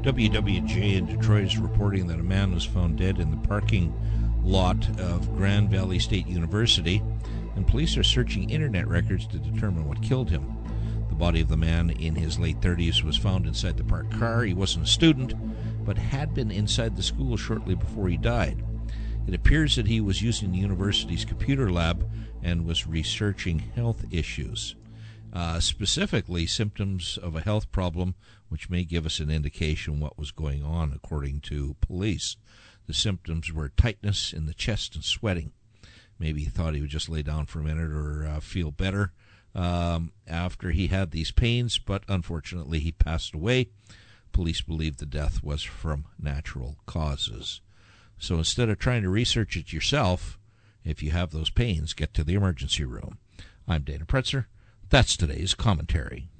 WWJ in Detroit is reporting that a man was found dead in the parking lot of Grand Valley State University, and police are searching internet records to determine what killed him. The body of the man in his late 30s was found inside the parked car. He wasn't a student, but had been inside the school shortly before he died. It appears that he was using the university's computer lab and was researching health issues, specifically symptoms of a health problem, which may give us an indication what was going on, according to police. The symptoms were tightness in the chest and sweating. Maybe he thought he would just lay down for a minute or feel better after he had these pains, but unfortunately he passed away. Police believe the death was from natural causes. So instead of trying to research it yourself, if you have those pains, get to the emergency room. I'm Dana Pretzer. That's today's commentary.